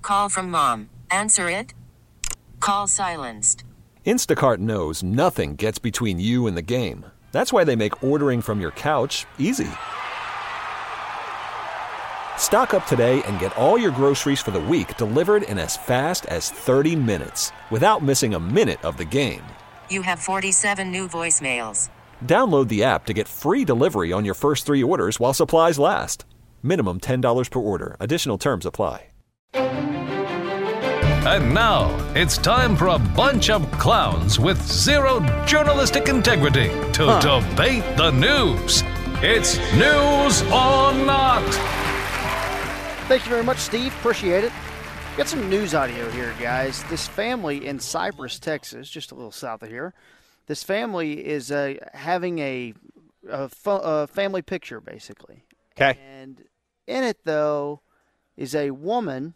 Call from mom. Answer it. Call silenced. Instacart knows nothing gets between you and the game. That's why they make ordering from your couch easy. Stock up today and get all your groceries for the week delivered in as fast as 30 minutes without missing a minute of the game. You have 47 new voicemails. Download the app to get free delivery on your first 3 orders while supplies last. Minimum $10 per order. Additional terms apply. And now, it's time for a bunch of clowns with zero journalistic integrity to debate the news. It's News or Not. Thank you very much, Steve. Appreciate it. Got some news audio here, guys. This family in Cypress, Texas, just a little south of here, this family is having a family picture, basically. Okay. And in it, though, is a woman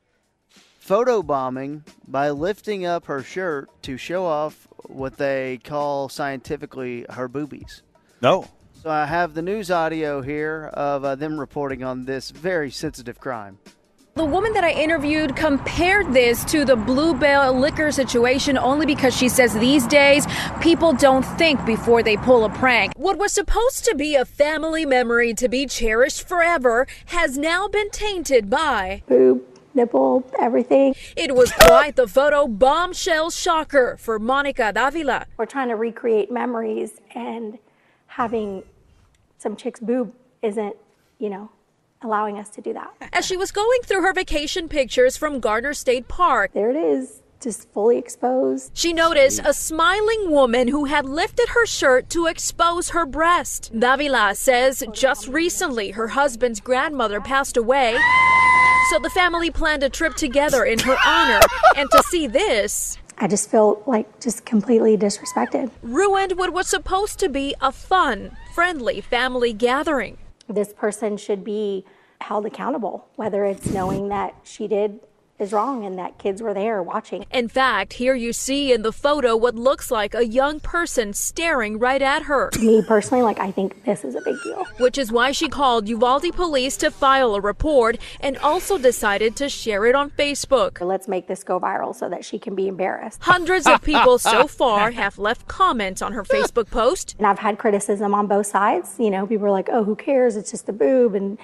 photobombing by lifting up her shirt to show off what they call scientifically her boobies. No. So I have the news audio here of them reporting on this very sensitive crime. The woman that I interviewed compared this to the Bluebell liquor situation only because she says these days people don't think before they pull a prank. What was supposed to be a family memory to be cherished forever has now been tainted by boob, nipple, everything. It was quite the photo bombshell shocker for Monica Davila. We're trying to recreate memories, and having some chick's boob isn't, allowing us to do that. As she was going through her vacation pictures from Gardner State Park, there it is, just fully exposed. She noticed a smiling woman who had lifted her shirt to expose her breast. Davila says just recently her husband's grandmother passed away, so the family planned a trip together in her honor. And to see this, I just feel just completely disrespected. Ruined what was supposed to be a fun, friendly family gathering. This person should be held accountable, whether it's knowing that she did is wrong and that kids were there watching. In fact, here you see in the photo what looks like a young person staring right at her. Me personally, I think this is a big deal. Which is why she called Uvalde police to file a report and also decided to share it on Facebook. Let's make this go viral so that she can be embarrassed. Hundreds of people so far have left comments on her Facebook post. And I've had criticism on both sides. People are like, oh, who cares? It's just a boob. And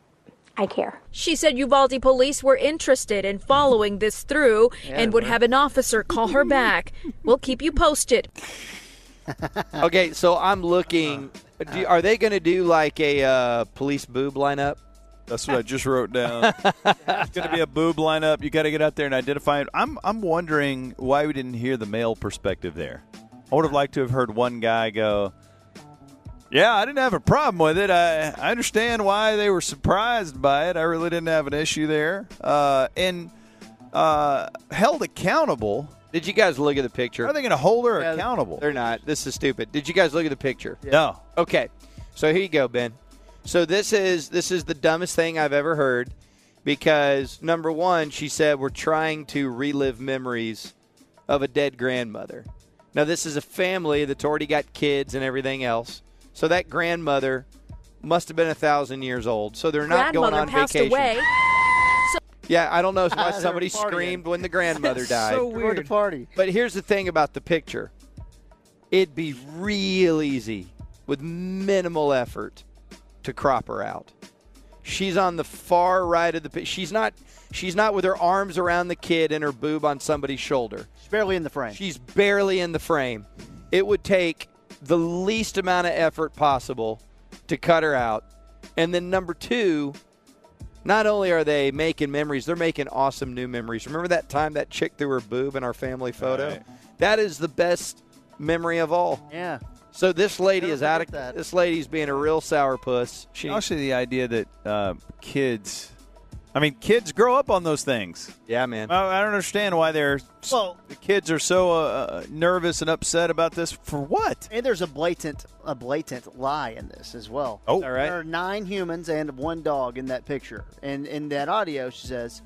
I care. She said Uvalde police were interested in following this through and would have an officer call her back. We'll keep you posted. Okay, so I'm looking. Are they going to do a police boob lineup? That's what I just wrote down. It's going to be a boob lineup. You got to get out there and identify it. I'm wondering why we didn't hear the male perspective there. I would have liked to have heard one guy go, yeah, I didn't have a problem with it. I understand why they were surprised by it. I really didn't have an issue there. And held accountable. Did you guys look at the picture? Are they going to hold her accountable? They're not. This is stupid. Did you guys look at the picture? Yeah. No. Okay. So here you go, Ben. So this is the dumbest thing I've ever heard because, number one, she said we're trying to relive memories of a dead grandmother. Now, this is a family that's already got kids and everything else. So that grandmother must have been 1,000 years old. So they're not going on vacation. Away. Yeah, I don't know why somebody screamed when the grandmother died. So weird. To party. But here's the thing about the picture. It'd be real easy with minimal effort to crop her out. She's on the far right of the picture. She's not with her arms around the kid and her boob on somebody's shoulder. She's barely in the frame. She's barely in the frame. It would take the least amount of effort possible to cut her out. And then number two, not only are they making memories, they're making awesome new memories. Remember that time that chick threw her boob in our family photo? Right. That is the best memory of all. Yeah. So this lady is out of that. This lady's being a real sourpuss. Actually, the idea that kids grow up on those things. Yeah, man. I don't understand why the kids are so nervous and upset about this. For what? And there's a blatant lie in this as well. Oh, all right. There are 9 humans and 1 dog in that picture. And in that audio, she says,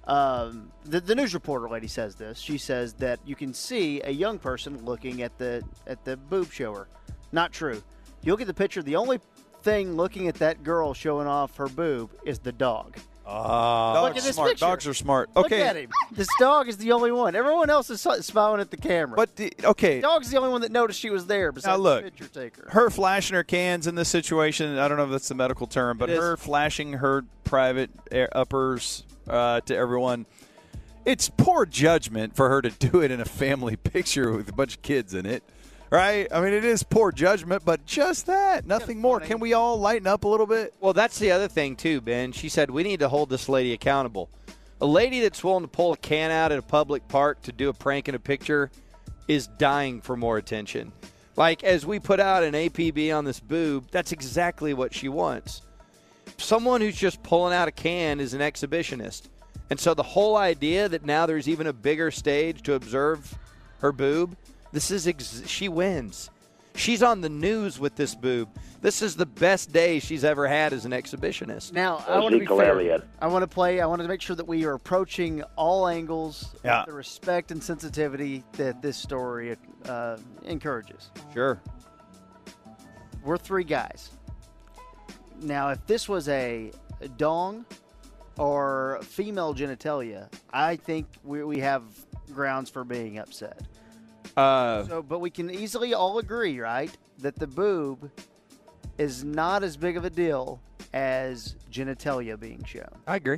the news reporter lady says this. She says that you can see a young person looking at the boob shower. Not true. You look at the picture, the only thing looking at that girl showing off her boob is the dog. Dogs at this smart. picture. Dogs are smart. Look Okay. at him. This dog is the only one. Everyone else is smiling at the camera. But, okay. Dog's the only one that noticed she was there besides Now, look, the picture taker. her flashing her cans in this situation, I don't know if that's the medical term, but It is. her flashing her private uppers to everyone, it's poor judgment for her to do it in a family picture with a bunch of kids in it. Right? I mean, it is poor judgment, but just that. Nothing more. Can we all lighten up a little bit? Well, that's the other thing, too, Ben. She said we need to hold this lady accountable. A lady that's willing to pull a can out at a public park to do a prank in a picture is dying for more attention. Like, as we put out an APB on this boob, that's exactly what she wants. Someone who's just pulling out a can is an exhibitionist. And so the whole idea that now there's even a bigger stage to observe her boob, this is she wins. She's on the news with this boob. This is the best day she's ever had as an exhibitionist. Now, I want to be fair. I want to make sure that we are approaching all angles with the respect and sensitivity that this story encourages. Sure. We're three guys. Now, if this was a dong or female genitalia, I think we have grounds for being upset. But we can easily all agree, right, that the boob is not as big of a deal as genitalia being shown. I agree.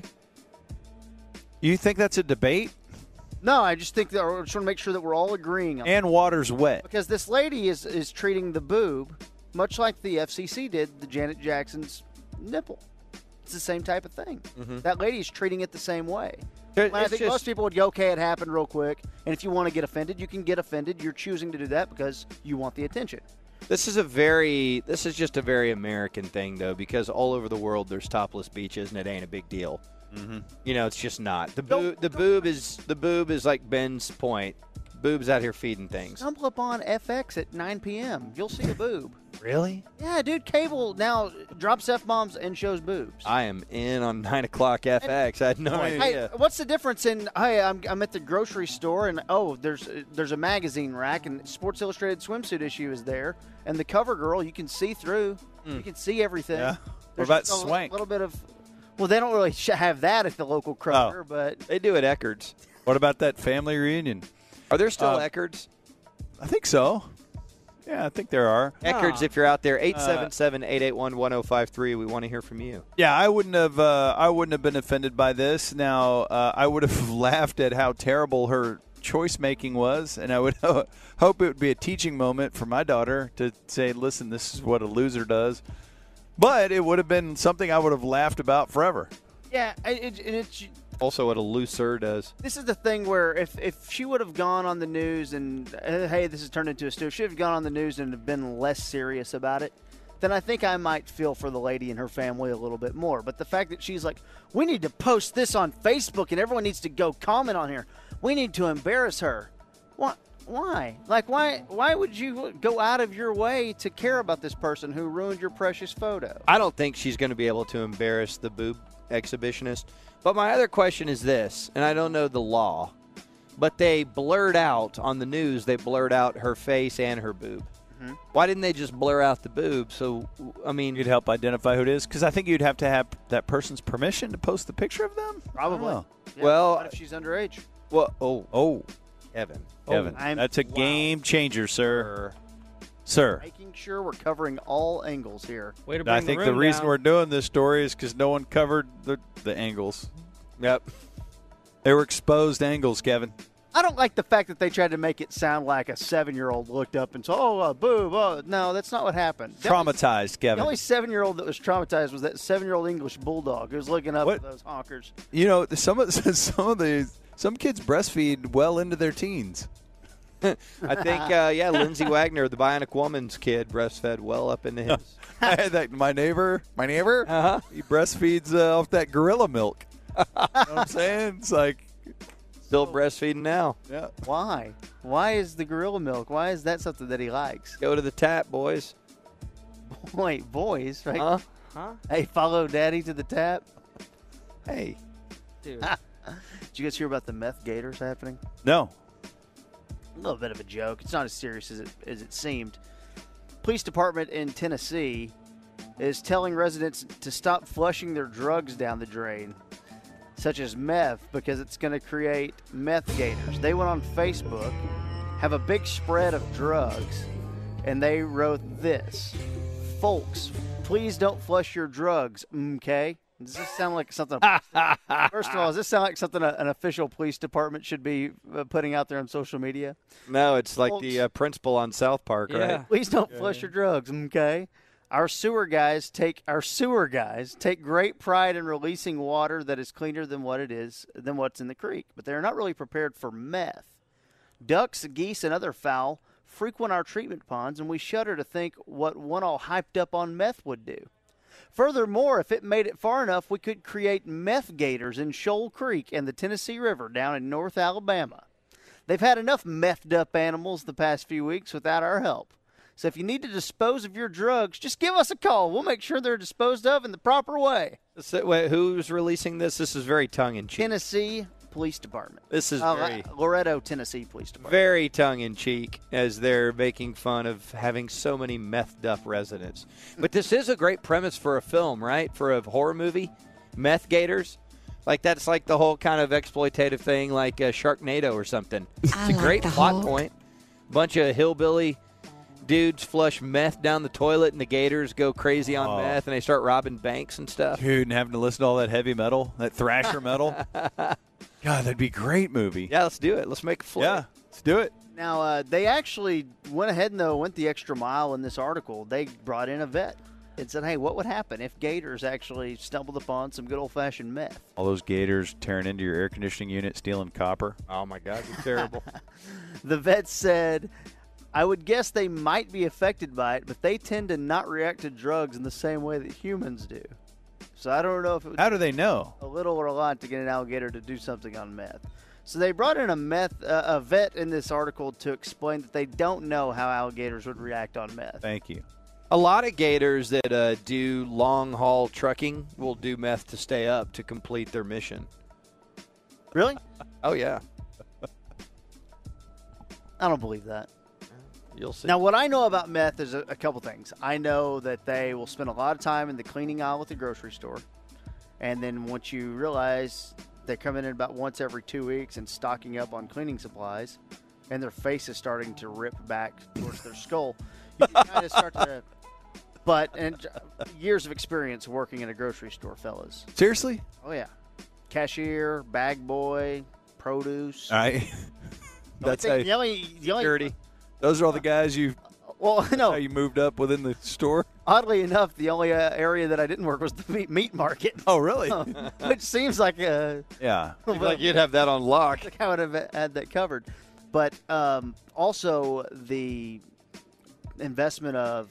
You think that's a debate? No, I just think that I just want to make sure that we're all agreeing on And water's wet. because this lady is treating the boob much like the FCC did the Janet Jackson's nipple. It's the same type of thing. Mm-hmm. That lady's treating it the same way. It's I think just- most people would go, okay, it happened real quick. And if you want to get offended, you can get offended. You're choosing to do that because you want the attention. This is just a very American thing, though, because all over the world there's topless beaches and it ain't a big deal. Mm-hmm. You know, it's just not. The boob is like Ben's point. Boob's out here feeding things. Stumble upon FX at 9 p.m. You'll see a boob. Really? Yeah, dude, cable now drops F-bombs and shows boobs. I am in on 9 o'clock FX. I had no Hey, idea. what's the difference in, hey, I'm at the grocery store and, there's a magazine rack and Sports Illustrated swimsuit issue is there. And the cover girl, you can see through. You can see everything. Yeah. There's What about just Swank? A little bit of, well, they don't really have that at the local Kroger, but. They do at Eckerd's. What about that family reunion? Are there still Eckerd's? I think so. Yeah, I think there are. Eckerd's, if you're out there, 877-881-1053. We want to hear from you. Yeah, I wouldn't have been offended by this. Now, I would have laughed at how terrible her choice making was, and I would hope it would be a teaching moment for my daughter to say, "Listen, this is what a loser does." But it would have been something I would have laughed about forever. Yeah, it's Also, what a loser does. this is the thing where if she would have gone on the news and, hey, this has turned into a stew, if she would have gone on the news and have been less serious about it, then I think I might feel for the lady and her family a little bit more. But the fact that she's like, we need to post this on Facebook and everyone needs to go comment on here. We need to embarrass her. Why? Like, why would you go out of your way to care about this person who ruined your precious photo? I don't think she's going to be able to embarrass the boob exhibitionist. But my other question is this, and I don't know the law, but they blurred out on the news, they blurred out her face and her boob. Mm-hmm. Why didn't they just blur out the boob? So, I mean, You'd help identify who it is, because I think you'd have to have that person's permission to post the picture of them. Probably. Oh. Yeah, Well, what if she's underage? well, Kevin. Kevin, that's a game changer, sir. Sir. Making sure we're covering all angles here. Way to bring I think the room reason down. we're doing this story is because no one covered the angles. Yep. They were exposed angles, Kevin. I don't like the fact that they tried to make it sound like a 7-year-old looked up and said, boob. Oh, no, that's not what happened. Traumatized, The Kevin. only 7-year-old that was traumatized was that 7-year-old English bulldog who was looking up What? at those honkers. You know, some kids breastfeed well into their teens. I think, Lindsay Wagner, the Bionic Woman's kid, breastfed well up into his. My neighbor, Uh-huh. he breastfeeds off that gorilla milk. You know what I'm saying? It's like, Still breastfeeding now. yeah. Why? Why is the gorilla milk? Why is that something that he likes? Go to the tap, boys. Wait, boys, right? Huh? Hey, follow daddy to the tap. Hey. Dude. Did you guys hear about the meth gators happening? No. A little bit of a joke. It's not as serious as it seemed. Police department in Tennessee is telling residents to stop flushing their drugs down the drain. such as meth, because it's going to create meth gators. They went on Facebook, have a big spread of drugs, and they wrote this: "Folks, please don't flush your drugs, okay?" Does this sound like something? First of all, does this sound like something an official police department should be putting out there on social media? No, it's like Folks, the principal on South Park, right? Please don't flush your drugs, okay? Our sewer guys take great pride in releasing water that is cleaner than what's in the creek, but they're not really prepared for meth. Ducks, geese, and other fowl frequent our treatment ponds, and we shudder to think what one all hyped up on meth would do. Furthermore, if it made it far enough, we could create meth gators in Shoal Creek and the Tennessee River down in North Alabama. They've had enough methed up animals the past few weeks without our help. So if you need to dispose of your drugs, just give us a call. We'll make sure they're disposed of in the proper way." So, wait, who's releasing this? This is very tongue-in-cheek. Tennessee Police Department. This is very Loretto, Tennessee Police Department. very tongue-in-cheek as they're making fun of having so many methed up residents. But this is a great premise for a film, right? For a horror movie, meth gators. Like that's like the whole kind of exploitative thing, like Sharknado or something. It's a great plot point. Bunch of hillbilly dudes flush meth down the toilet, and the gators go crazy on meth, and they start robbing banks and stuff. Dude, and having to listen to all that heavy metal, that thrasher metal. God, that'd be a great movie. Yeah, let's do it. Let's make a flick. Yeah, let's do it. Now, they actually went ahead and went the extra mile in this article. They brought in a vet and said, hey, what would happen if gators actually stumbled upon some good old-fashioned meth? All those gators tearing into your air conditioning unit, stealing copper. Oh, my God, it's terrible. The vet said, I would guess they might be affected by it, but they tend to not react to drugs in the same way that humans do. So I don't know if it would How do they know? a little or a lot to get an alligator to do something on meth. So they brought in a vet in this article to explain that they don't know how alligators would react on meth. Thank you. A lot of gators that do long-haul trucking will do meth to stay up to complete their mission. Really? Oh, yeah. I don't believe that. You'll see. Now, what I know about meth is a couple things. I know that they will spend a lot of time in the cleaning aisle at the grocery store. And then once you realize they're coming in about once every 2 weeks and stocking up on cleaning supplies, and their face is starting to rip back towards their skull, you can kind of start to... and years of experience working in a grocery store, fellas. Seriously? Oh, yeah. Cashier, bag boy, produce. That's the only Security. Those are all the guys you moved up within the store? Oddly enough, the only area that I didn't work was the meat market. Oh, really? Which seems like yeah. Like you'd have that on lock. Like I would have had that covered. But also the investment of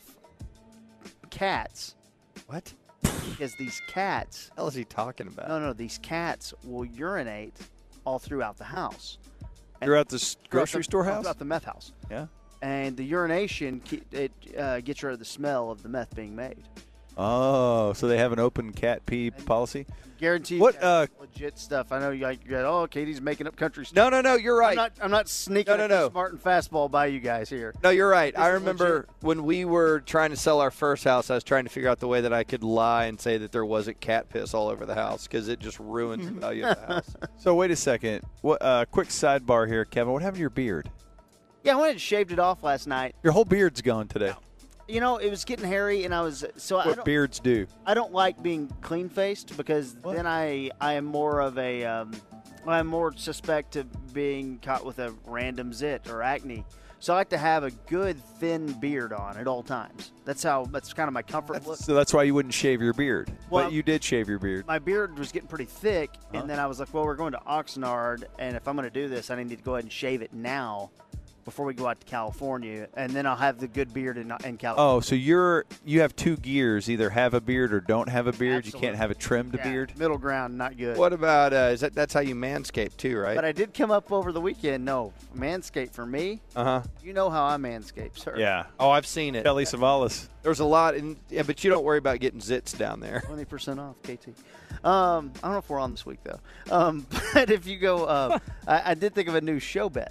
cats. What? Because these cats. What the hell is he talking about? No, these cats will urinate all throughout the house. Throughout the grocery store house? Throughout the meth house. Yeah. And the urination, it gets rid of the smell of the meth being made. Oh, so they have an open cat pee policy? Guaranteed. What legit stuff. I know you're Katie's making up country stuff. No, you're right. I'm not sneaking a smart and fastball by you guys here. No, you're right. I remember when we were trying to sell our first house, I was trying to figure out the way that I could lie and say that there wasn't cat piss all over the house because it just ruins the value of the house. So wait a second. What? Quick sidebar here, Kevin. What happened to your beard? Yeah, I went and shaved it off last night. Your whole beard's gone today. You know, it was getting hairy, and What beards do? I don't like being clean-faced because then I am more of a I'm more suspect of being caught with a random zit or acne. So I like to have a good thin beard on at all times. That's kind of my comfort look. So that's why you wouldn't shave your beard. Well, but you did shave your beard. My beard was getting pretty thick, and then I was like, well, we're going to Oxnard, and if I'm going to do this, I need to go ahead and shave it now before we go out to California, and then I'll have the good beard in California. Oh, so you have two gears, either have a beard or don't have a beard. Absolutely. You can't have a trimmed beard. Middle ground, not good. What about that's how you manscape too, right? But I did come up over the weekend. No, Manscaped for me. You know how I manscape, sir. Yeah. Oh, I've seen it. Kelly Savalas. There's a lot, but you don't worry about getting zits down there. 20% off, KT. I don't know if we're on this week though. But if you go, I did think of a new show bet.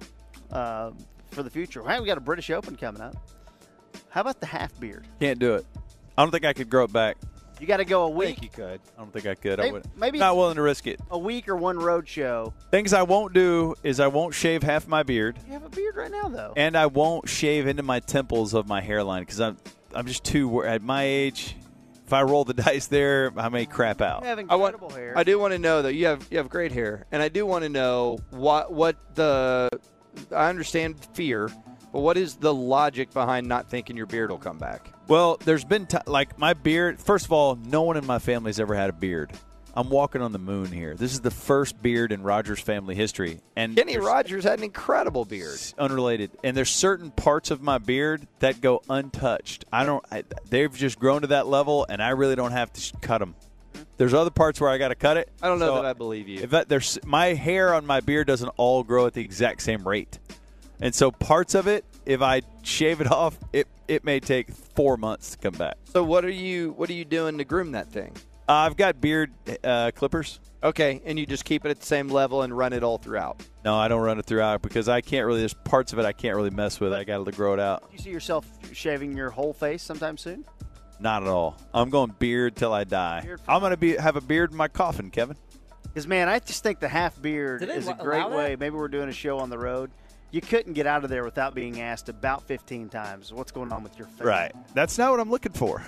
For the future. Hey, we got a British Open coming up. How about the half beard? Can't do it. I don't think I could grow it back. You got to go a I week. think you could. I don't think I could. I Maybe- wouldn't. maybe Not it's- willing to risk it. A week or one road show. Things I won't do is I won't shave half my beard, You have a beard right now, though. and I won't shave into my temples of my hairline because I'm just too at my age. If I roll the dice there, I may crap out. You have incredible hair. I do want to know though. You have great hair, and I do want to know what the. I understand fear, but what is the logic behind not thinking your beard will come back? Well, there's been like my beard. First of all, no one in my family's ever had a beard. I'm walking on the moon here. This is the first beard in Rogers family history, and Kenny there's- Rogers had an incredible beard. unrelated. And there's certain parts of my beard that go untouched. They've just grown to that level, and I really don't have to cut them. There's other parts where I got to cut it. I don't know So that I believe you. If there's my hair on my beard doesn't all grow at the exact same rate, and so parts of it, if I shave it off, it may take 4 months to come back. So what are you doing to groom that thing? I've got beard clippers. Okay, and you just keep it at the same level and run it all throughout. No, I don't run it throughout because I can't really. There's parts of it I can't really mess with. I got to grow it out. Do you see yourself shaving your whole face sometime soon? Not at all. I'm going beard till I die. Beard for I'm going to have a beard in my coffin, Kevin. Because, man, I just think the half beard Do they is a allow great that? way. Maybe we're doing a show on the road. You couldn't get out of there without being asked about 15 times, what's going on with your face? Right. That's not what I'm looking for.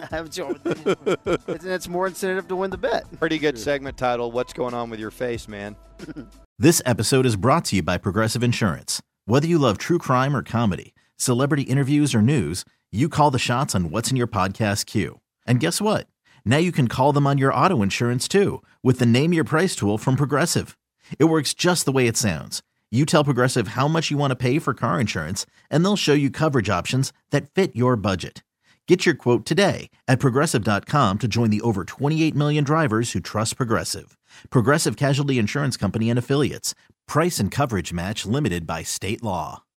It's more incentive to win the bet. Pretty good segment title. What's going on with your face, man? This episode is brought to you by Progressive Insurance. Whether you love true crime or comedy, celebrity interviews or news, you call the shots on what's in your podcast queue. And guess what? Now you can call them on your auto insurance too with the Name Your Price tool from Progressive. It works just the way it sounds. You tell Progressive how much you want to pay for car insurance, and they'll show you coverage options that fit your budget. Get your quote today at Progressive.com to join the over 28 million drivers who trust Progressive. Progressive Casualty Insurance Company and Affiliates. Price and coverage match limited by state law.